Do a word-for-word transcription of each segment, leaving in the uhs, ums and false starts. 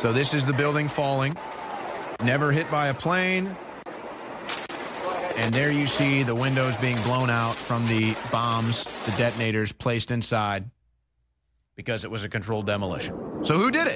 So this is the building falling. Never hit by a plane. And there you see the windows being blown out from the bombs, the detonators placed inside because it was a controlled demolition. So who did it?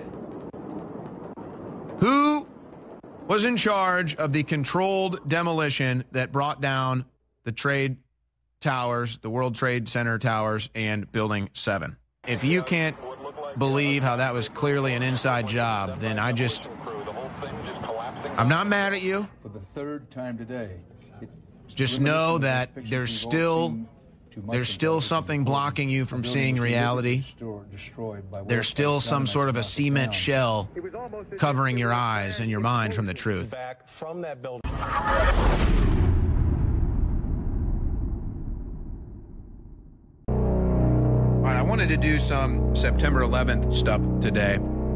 Who was in charge of the controlled demolition that brought down the trade towers, the World Trade Center towers, and Building seven? If you can't believe how that was clearly an inside job, then I just, I'm not mad at you. For the third time today, just know that there's still, there's still something blocking you from seeing reality. There's still some sort of a cement shell covering your eyes and your mind from the truth. Back from that building. All right, I wanted to do some September eleventh stuff today.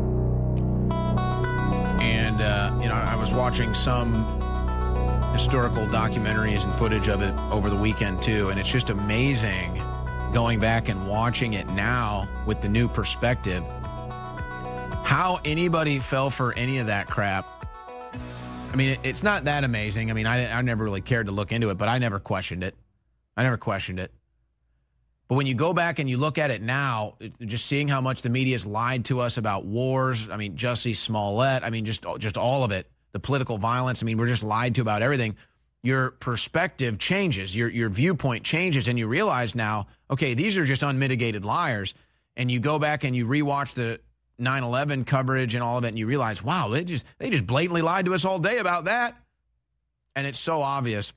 And, uh, you know, I was watching some historical documentaries and footage of it over the weekend, too. And it's just amazing going back and watching it now with the new perspective. How anybody fell for any of that crap. I mean, it, it's not that amazing. I mean, I, I never really cared to look into it, but I never questioned it. I never questioned it. But when you go back and you look at it now, it, just seeing how much the media's lied to us about wars, I mean, Jussie Smollett, I mean, just just all of it, the political violence, I mean, we're just lied to about everything. Your perspective changes, your your viewpoint changes, and you realize now, okay, these are just unmitigated liars. And you go back and you rewatch the nine eleven coverage and all of it, and you realize, wow, they just they just blatantly lied to us all day about that. And it's so obvious.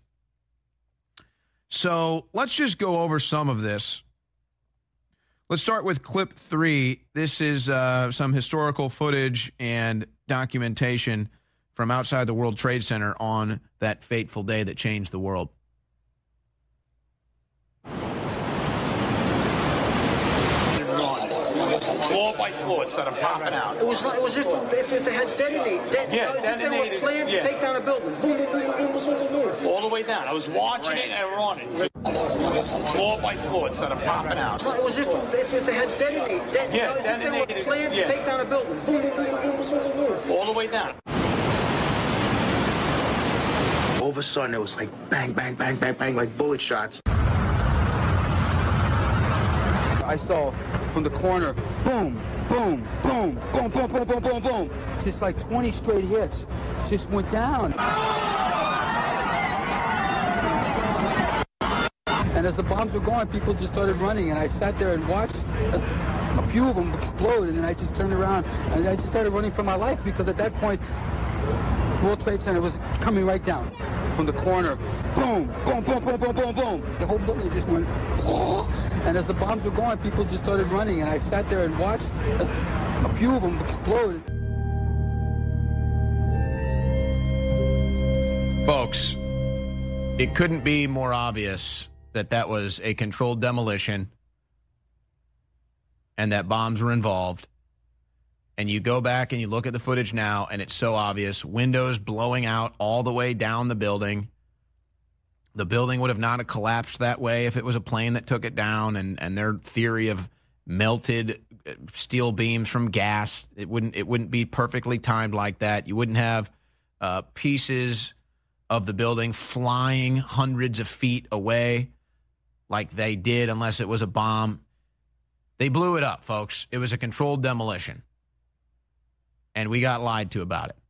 So let's just go over some of this. Let's start with clip three. This is uh, some historical footage and documentation from outside the World Trade Center on that fateful day that changed the world. Floor by floor, instead of popping out. It was like, it was if, if, if they had detonated. De- Yeah, it was if they detonated, were planned yeah. to take down a building. Boom, boom, boom, boom, boom, boom, boom, boom. All the way down. I was watching it and on it. Floor by floor, instead of popping out. It was if, if, if they had detonated. De- Yeah, it was if they were detonated, planned yeah. to take down a building. Boom, boom, boom, boom, boom, boom, boom, boom. All the way down. All of a sudden, it was like bang, bang, bang, bang, bang, like bullet shots. I saw from the corner, boom, boom, boom, boom, boom, boom, boom, boom, boom. Just like twenty straight hits. Just went down. And as the bombs were going, people just started running, and I sat there and watched a, a few of them explode, and then I just turned around, and I just started running for my life, because at that point, the World Trade Center was coming right down from the corner. Boom, boom, boom, boom, boom, boom, boom. The whole building just went, oh. And as the bombs were going, people just started running, and I sat there and watched a, a few of them explode. Folks, it couldn't be more obvious that that was a controlled demolition and that bombs were involved. And you go back and you look at the footage now, and it's so obvious. Windows blowing out all the way down the building. The building would have not have collapsed that way if it was a plane that took it down, and, and their theory of melted steel beams from gas, it wouldn't it wouldn't be perfectly timed like that. You wouldn't have uh, pieces of the building flying hundreds of feet away like they did unless it was a bomb. They blew it up, folks. It was a controlled demolition. And we got lied to about it.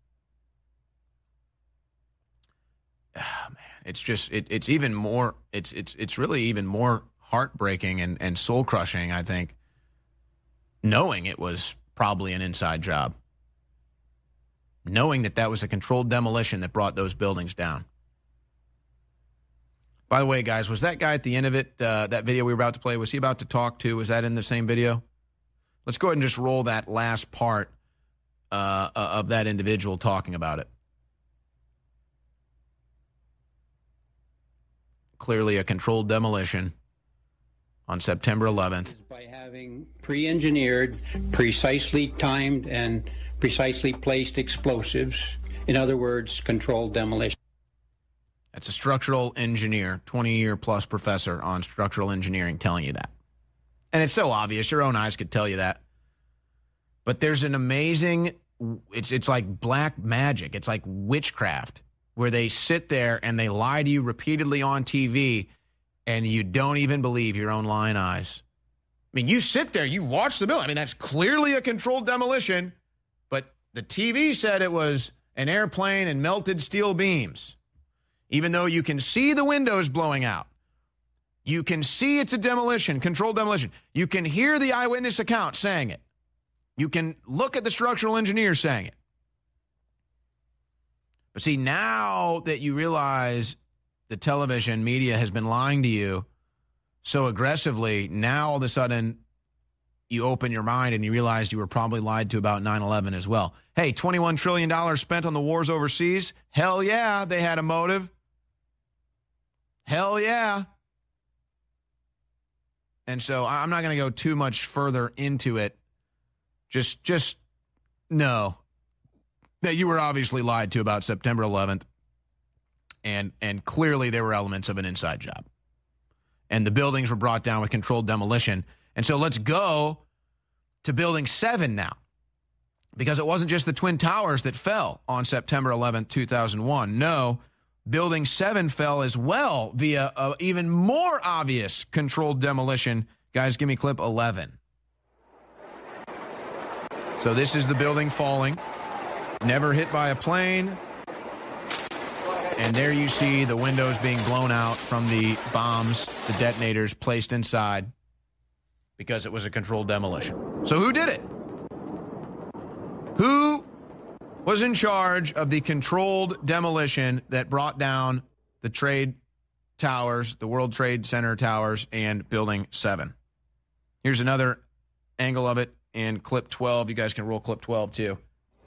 Oh, man, it's just it, it's even more it's it's it's really even more heartbreaking and, and soul crushing, I think, knowing it was probably an inside job. Knowing that that was a controlled demolition that brought those buildings down. By the way, guys, was that guy at the end of it, uh, that video we were about to play, was he about to talk to? Was that in the same video? Let's go ahead and just roll that last part uh, of that individual talking about it. Clearly a controlled demolition on September eleventh. By having pre-engineered, precisely timed, and precisely placed explosives. In other words, controlled demolition. That's a structural engineer, twenty-year plus professor on structural engineering telling you that. And it's so obvious. Your own eyes could tell you that. But there's an amazing it's it's like black magic. It's like witchcraft, where they sit there and they lie to you repeatedly on T V, and you don't even believe your own lying eyes. I mean, you sit there, you watch the building. I mean, that's clearly a controlled demolition, but the T V said it was an airplane and melted steel beams, even though you can see the windows blowing out. You can see it's a demolition, controlled demolition. You can hear the eyewitness account saying it. You can look at the structural engineer saying it. But see, now that you realize the television media has been lying to you so aggressively, now all of a sudden you open your mind and you realize you were probably lied to about nine eleven as well. Hey, twenty-one trillion dollars spent on the wars overseas? Hell yeah, they had a motive. Hell yeah. And so I'm not going to go too much further into it. Just, just know that you were obviously lied to about September eleventh. And, and clearly there were elements of an inside job. And the buildings were brought down with controlled demolition. And so let's go to Building seven now. Because it wasn't just the Twin Towers that fell on September eleventh, two thousand one. No, Building seven fell as well via an even more obvious controlled demolition. Guys, give me clip eleven. So this is the building falling. Never hit by a plane. And there you see the windows being blown out from the bombs, the detonators placed inside, because it was a controlled demolition. So who did it? Who was in charge of the controlled demolition that brought down the trade towers, the World Trade Center towers, and Building seven? Here's another angle of it in clip twelve. You guys can roll clip twelve, too.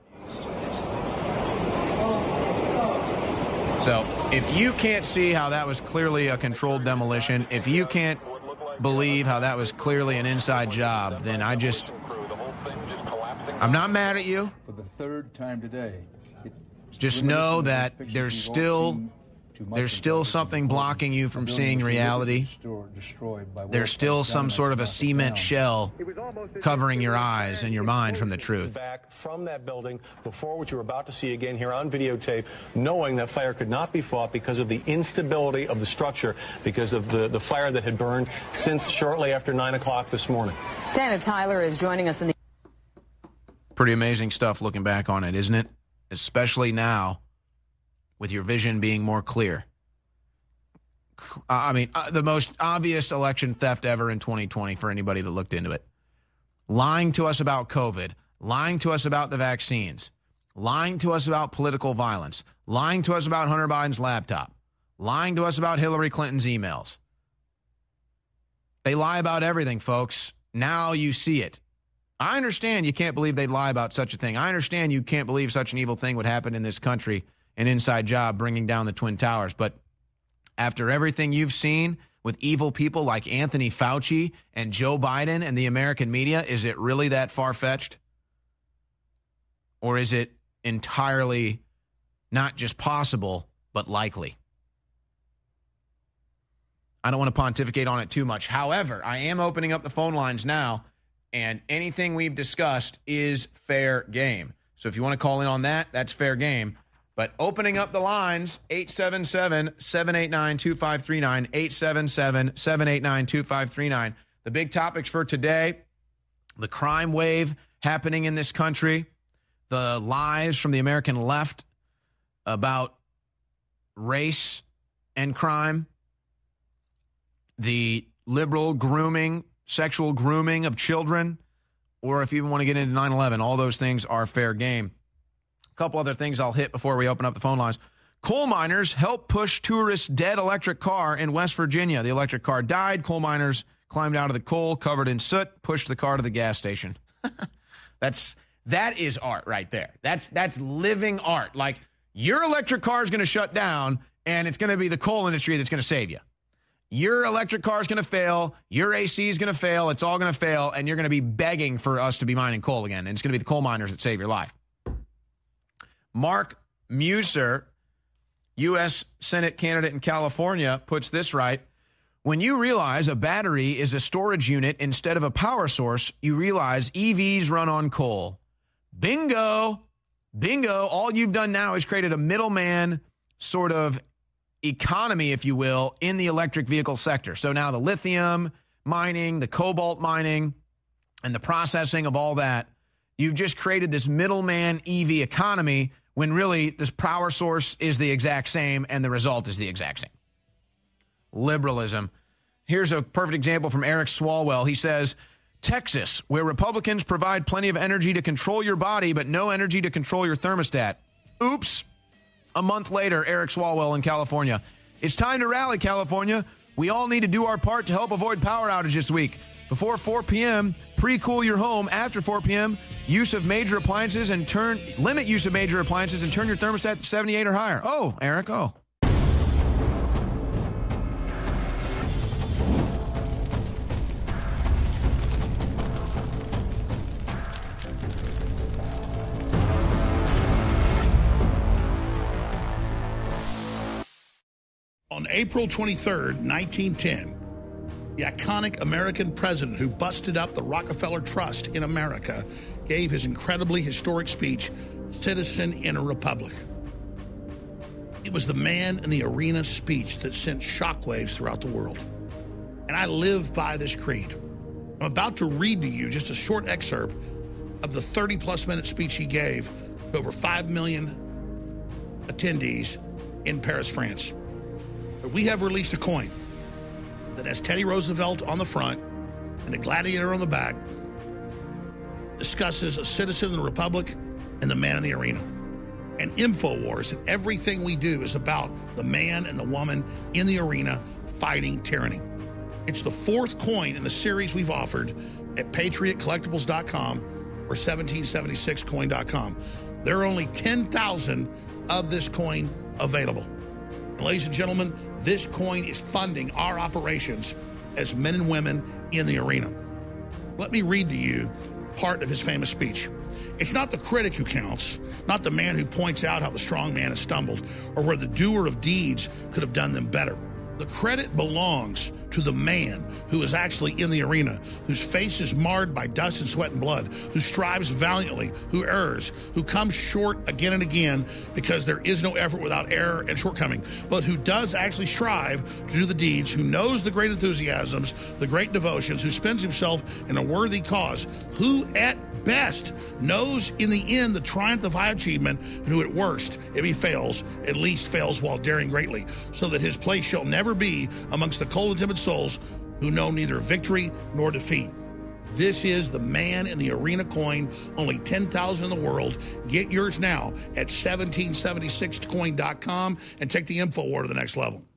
So if you can't see how that was clearly a controlled demolition, if you can't believe how that was clearly an inside job, then I just, I'm not mad at you. For the third time today, just know that there's still there's still something blocking you from seeing reality. There's still some sort of a cement shell covering your eyes and your mind from the truth. Back from that building before what you're about to see again here on videotape, knowing that fire could not be fought because of the instability of the structure, because of the, the fire that had burned since shortly after nine o'clock this morning. Dana Tyler is joining us in the... Pretty amazing stuff looking back on it, isn't it? Especially now, with your vision being more clear. I mean, uh, the most obvious election theft ever in twenty twenty for anybody that looked into it. Lying to us about COVID, lying to us about the vaccines, lying to us about political violence, lying to us about Hunter Biden's laptop, lying to us about Hillary Clinton's emails. They lie about everything, folks. Now you see it. I understand you can't believe they'd lie about such a thing. I understand you can't believe such an evil thing would happen in this country, an inside job bringing down the Twin Towers. But after everything you've seen with evil people like Anthony Fauci and Joe Biden and the American media, is it really that far-fetched? Or is it entirely not just possible, but likely? I don't want to pontificate on it too much. However, I am opening up the phone lines now, and anything we've discussed is fair game. So if you want to call in on that, that's fair game. But opening up the lines, eight seven seven, seven eight nine, two five three nine, eight seven seven, seven eight nine, two five three nine. The big topics for today, the crime wave happening in this country, the lies from the American left about race and crime, the liberal grooming, sexual grooming of children, or if you even want to get into nine eleven, all those things are fair game. A couple other things I'll hit before we open up the phone lines. Coal miners help push tourists' dead electric car in West Virginia. The electric car died. Coal miners climbed out of the coal, covered in soot, pushed the car to the gas station. That's that is art right there. That's that's living art. Like, your electric car is going to shut down, and it's going to be the coal industry that's going to save you. Your electric car is going to fail. Your A C is going to fail. It's all going to fail, and you're going to be begging for us to be mining coal again, and it's going to be the coal miners that save your life. Mark Musser, U S Senate candidate in California, puts this right. When you realize a battery is a storage unit instead of a power source, you realize E Vs run on coal. Bingo. Bingo. All you've done now is created a middleman sort of economy, if you will, in the electric vehicle sector. So now the lithium mining, the cobalt mining, and the processing of all that, you've just created this middleman E V economy when really this power source is the exact same and the result is the exact same. Liberalism. Here's a perfect example from Eric Swalwell. He says, Texas, where Republicans provide plenty of energy to control your body, but no energy to control your thermostat. Oops. A month later, Eric Swalwell in California. It's time to rally, California. We all need to do our part to help avoid power outages this week. Before four p.m., pre-cool your home. After four p.m., use of major appliances and turn limit use of major appliances and turn your thermostat to seventy-eight or higher. Oh, Eric, oh. On April twenty-third, nineteen ten, the iconic American president who busted up the Rockefeller Trust in America gave his incredibly historic speech, Citizen in a Republic. It was the man in the arena speech that sent shockwaves throughout the world. And I live by this creed. I'm about to read to you just a short excerpt of the thirty-plus minute speech he gave to over five million attendees in Paris, France. We have released a coin that has Teddy Roosevelt on the front and a gladiator on the back, discusses a citizen in the republic and the man in the arena. And InfoWars and everything we do is about the man and the woman in the arena fighting tyranny. It's the fourth coin in the series we've offered at patriot collectibles dot com or seventeen seventy-six coin dot com. There are only ten thousand of this coin available. Ladies and gentlemen, this coin is funding our operations as men and women in the arena. Let me read to you part of his famous speech. It's not the critic who counts, not the man who points out how the strong man has stumbled or where the doer of deeds could have done them better. The credit belongs to the man who is actually in the arena, whose face is marred by dust and sweat and blood, who strives valiantly, who errs, who comes short again and again because there is no effort without error and shortcoming, but who does actually strive to do the deeds, who knows the great enthusiasms, the great devotions, who spends himself in a worthy cause, who at best knows in the end the triumph of high achievement, and who at worst, if he fails, at least fails while daring greatly, so that his place shall never be amongst the cold and timid souls who know neither victory nor defeat. This is the man in the arena coin, only ten thousand in the world. Get yours now at seventeen seventy-six coin dot com and take the info war to the next level.